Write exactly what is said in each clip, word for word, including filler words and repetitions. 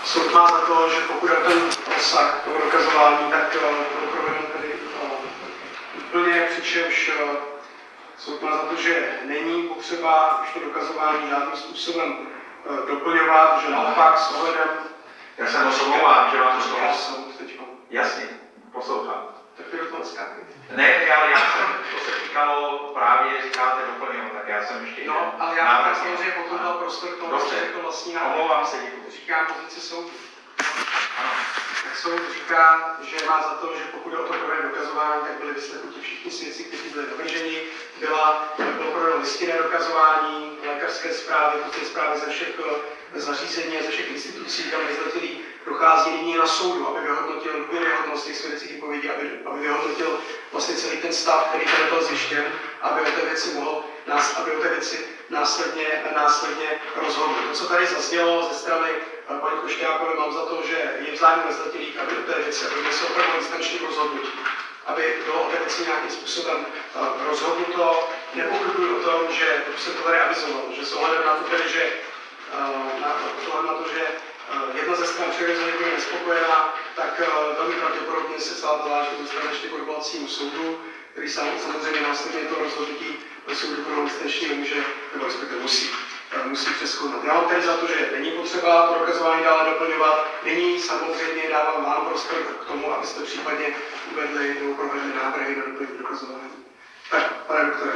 soud má za to, že pokud je ten rozsah toho dokazování, tak to proveden tedy úplně, přičemž soud má za to, že není potřeba už to dokazování žádným způsobem doplňovat, že naopak s ohledem... Já jsem oslovován, že vám to slovo. Já jsem teď. Jasně, poslouchám. Tak ty do toho skákej. Ne, ale já jsem, to se týkalo právě, říkáte doplňovat, tak já jsem ještě... No, ale já tak samozřejmě potom dal prostor k tomu, Dobře. že řekl vlastní návrh. Omlouvám se, děkuji. Říká pozici soudu. Tak soud říká, že má za to, že pokud je o to provedeno dokazování, tak byly vyslechnuti všichni svědci, kteří byli navrženi. Byla, bylo provedeno listinné dokazování, lékařské zprávy, ty zprávy ze všech zařízení a ze všech institucí, kam nezletilí dochází nyní na soudu, aby vyhodnotil důvěryhodnost těch svědeckých výpovědí, aby, aby vyhodnotil vlastně celý ten stav, který tady byl zjištěn, aby o té věci mohl, aby o té věci následně, následně rozhodl. To, co tady zaznělo ze strany paní Košťákové, mám za to, že je v zájmu nezletilých, aby do té věci, aby se opravdu instančním rozhodnutí, aby bylo o té věci nějakým způsobem uh, rozhodnuto. Nepochybuji o tom, že se to tady avizovalo, že s ohledem na to, tedy, že, uh, na, na to, že uh, jedna ze stran přirozeně bude nespokojená, tak uh, velmi pravděpodobně se celá ta záležitost dostane ještě k odvolacímu soudu, který samozřejmě následně to rozhodnutí soudu pro instanční může, nebo respektive musí. musí přezkoumat. Já mám tedy za to, že není potřeba to dokazování dále doplňovat. Nyní samozřejmě dávám vám prostor k tomu, abyste případně uvedli nebo provedli návrhy na doplnění dokazování. Tak, pane doktore.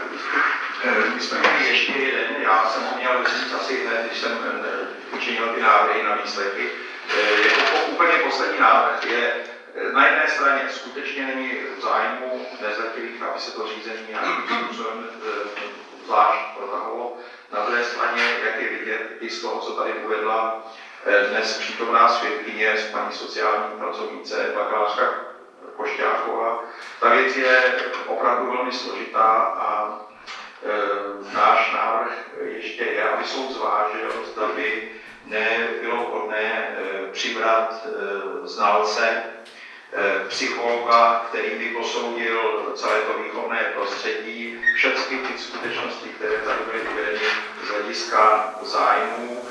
My jsme měli ještě jeden, já jsem ho měl říct asi hned, když jsem učinil ty návrhy na výsledky. Jako úplně poslední návrh je, na jedné straně skutečně není v zájmu nezletilých, aby se to řízení nějakým způsobem zvlášť protahovalo. Na druhé straně, jak je vidět i z toho, co tady uvedla dnes přítomná svědkyně z paní sociální pracovnice bakalářka Košťáková, ta věc je opravdu velmi složitá a e, náš návrh ještě je, aby soud zvážil, zda by nebylo vhodné e, přibrat e, znalce, e, psychologa, který by posoudil celé to výchovné prostředí, všechny ty skutečnosti, které tady byly uvedeny z hlediska zájmů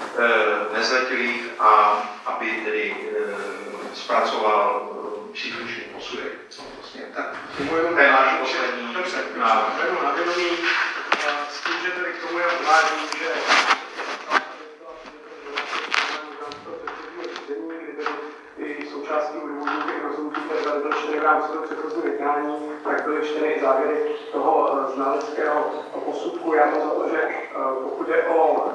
e, nezletilých a aby tedy e, zpracoval e, příslušný posudek. Vlastně. Tak, to je náš poslední návrh. Na vědomí s tím, že tedy k tomu je uvádí, že i součástí udůvodnění těch rozhodnutí, které byly čteny v rámci toho předchozího jednání, tak byly čteny i závěry toho znaleckého posudku. Já mám za to, že pokud je o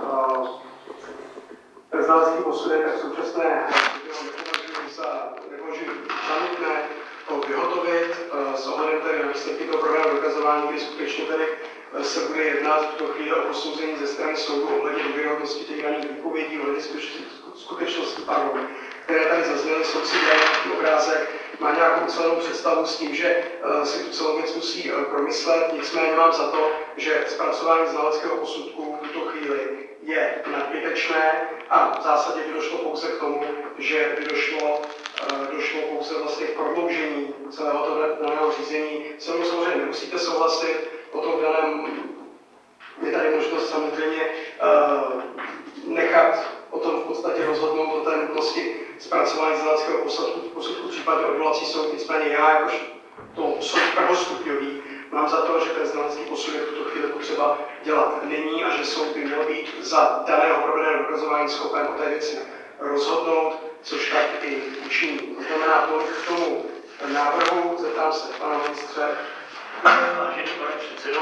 ten znalecký posudek, tak v současné nepovažuji za, nepovažuji za nutné to vyhotovit s ohledem tedy na výsledky toho programu dokazování, kdy skutečně tedy se bude jednat v tuto chvíli o posouzení ze strany soudu ohledně důvěryhodnosti těch daných výpovědí, ohledně skutečnosti, pardon, které tady zazněly, soud si dělá nějaký obrázek, má nějakou celou představu s tím, že uh, si tu celou věc musí uh, promyslet, nicméně mám za to, že zpracování znaleckého posudku v tuto chvíli je nadbytečné a v zásadě by došlo pouze k tomu, že by došlo, uh, došlo pouze vlastně k prodloužení celého toho daného řízení. Se mnou samozřejmě nemusíte souhlasit, o tom daném je tady možnost samozřejmě uh, nechat o tom v podstatě rozhodnout o té nutnosti zpracování znaleckého posudku, posudku případně odvolací soud. Nicméně já, jakož to soud prvostupňový, mám za to, že ten znalecký posudek v tuto chvíli potřeba dělat není a že soud by měl být za daného provedeného dokazování schopen o té věci rozhodnout, což tak i učiní. To znamená, tolik k tomu návrhu, zeptám se pana ministře. Vážený pane předsedo,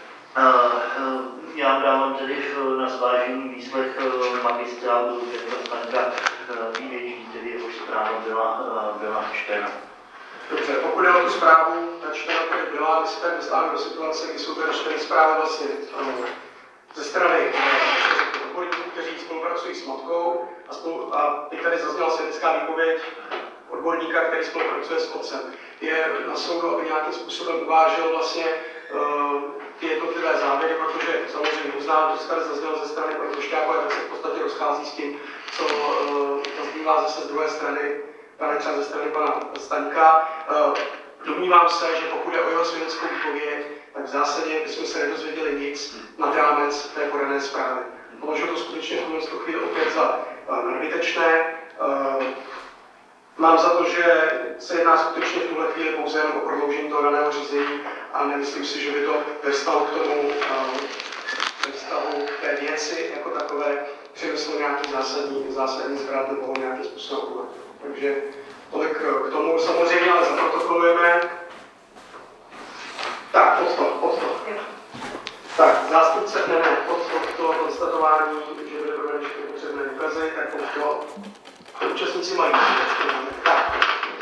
já dávám tedy na zvážení výslech magistrátu Petra Staňka P H D, tedy jehož zpráva byla, byla čtena. Dobře, pokud je o tu zprávu, ta čtena tady byla, my se tady dostáváme do situace, kdy jsou tady čteny zprávy vlastně ze strany odborníků, kteří spolupracují s matkou a, spolu, a teď tady zazněla svědecká výpověď odborníka, který spolupracuje s otcem. Je na soudu, aby nějakým způsobem uvážil vlastně uh, ty jednotlivé závěry, protože samozřejmě uznám, že se tady zaznělo ze strany paní Košťákové, tak se v podstatě rozchází s tím, co uh, zaznívá zase z druhé strany, pane třeba ze strany pana Staňka. Uh, domnívám se, že pokud je o jeho svědeckou výpověď, tak v zásadě bychom se nedozvěděli nic nad rámec té podané zprávy. Považuji to skutečně v tuto chvíli opět za nadbytečné. za to, že se jedná skutečně v tuhle chvíli pouze jen o prodloužení toho daného řízení a nemyslím si, že by to ve vztahu k tomu, ve vztahu k té věci jako takové přineslo nějaký zásadní, zásadní zvrat nebo nějaký způsob úlet. Takže tolik k tomu samozřejmě, ale zaprotokolujeme. Tak, pod to, pod to. Tak, zástupce, ne, ne, pod to, to konstatování, že byly provedeny všechny potřebné důkazy, tak pod to účastníci mají. Tak,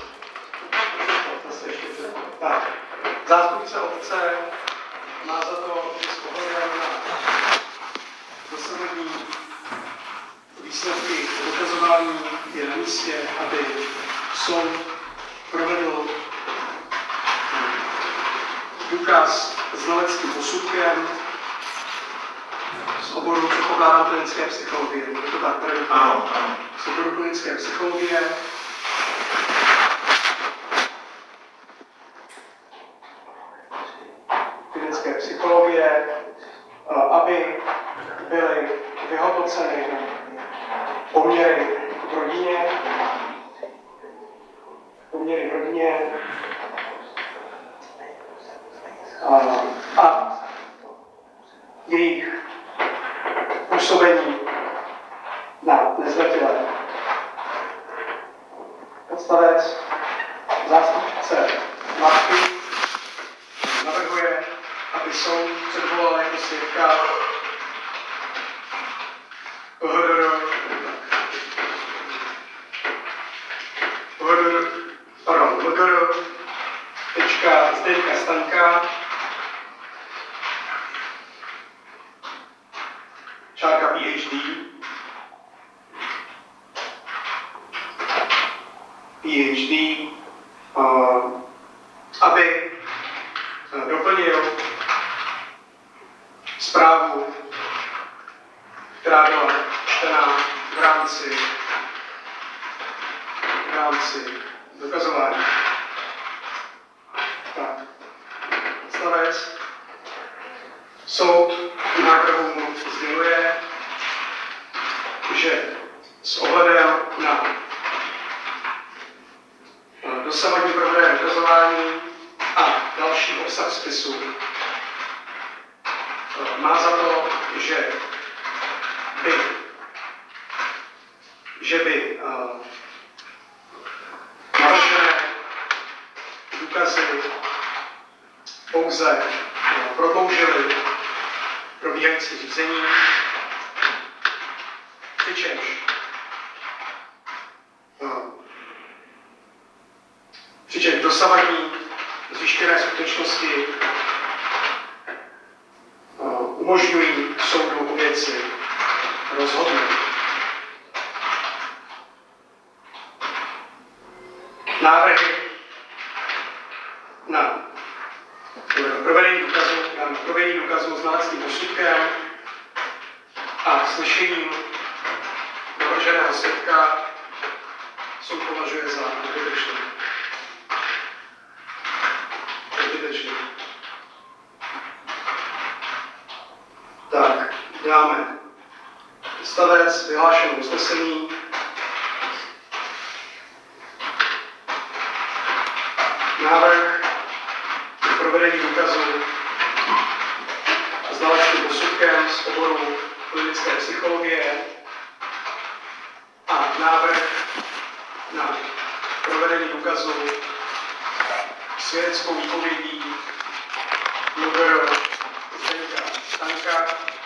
zase ještě před. Tak, zástupce obce má za to, že s ohledem na dosavadní výsledky dokazování je na místě, aby soud provedl důkaz znaleckým posudkem z oboru, předpokládám, klinické psychologie. Je to tak, tady? Ano, ano. Z oboru klinické psychologie. Klinické psychologie, aby byly vyhodnoceny poměry v rodině, poměry v rodině, a, a jejich působení na nezletilé. Odstavec zástupce matky navrhuje, aby soud předvolal jako svědka P H D R, P H D R, pardon, L G R, tečka Zdeňka Staňka, čárka P H D, P H D, uh, aby uh, doplnil zprávu, která byla čtená v rámci, v rámci dokazování. Tak, odstavec. Soud návrhu sděluje, že s ohledem na dosavadní provedené dokazování a další obsah spisu má za to, že by, že by uh, navržené důkazy pouze uh, prodloužily probíhající řízení, přičemž uh, přičemž dosavadní zjištěné skutečnosti uh, umožňují soudu o věci rozhodnout. Návrhy na provedení důkazu, na provedení důkazu znaleckým posudkem a slyšením navrženého svědka soud považuje za nadbytečné. Nadbytečné. Tak, dáme stavec, vyhlášené usnesení. Návrh na provedení důkazu znaleckým posudkem z oboru klinické psychologie a návrh na provedení důkazu svědeckou výpovědí L G R Zdeňka Staňka.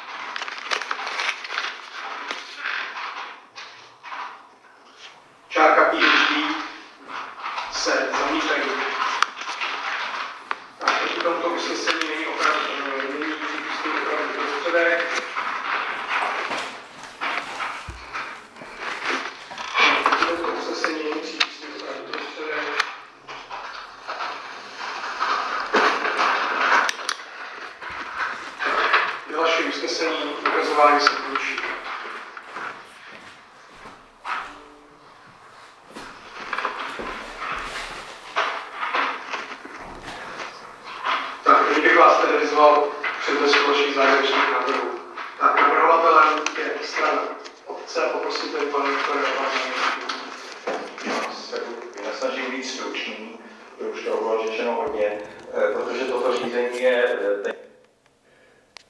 Čárka P H D se zamítají. Tak, proti tomto usnesení není opravdu, není přípustný opravdu prostředek. Proti tomto usnesení není přípustný opravdu prostředek. Vyhlašuji snažím být stručný, to už toho bylo řečeno hodně.